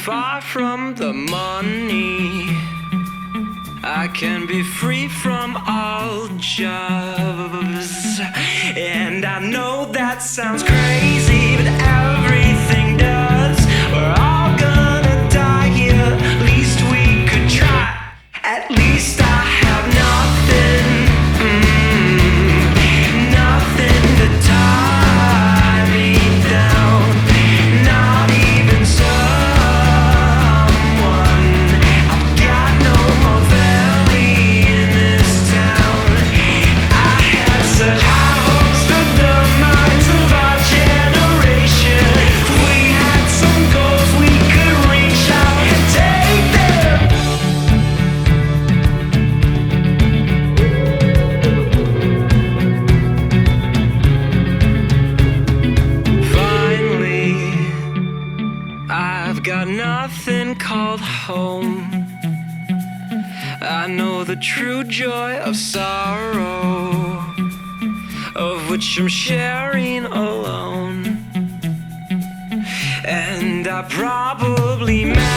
far from the money. I can be free from all jobs. And I know that sounds crazy, but everything does. We're all gonna die here, at least we could try. At least I have nothing, nothing to tie me down. Not even someone. I've got no more family in this town. I had such high hopes for the minds of our generation. We had some goals we could reach out and take them. Finally, I've got nothing called home. I know the true joy of sorrow, of which I'm sharing alone. And I probably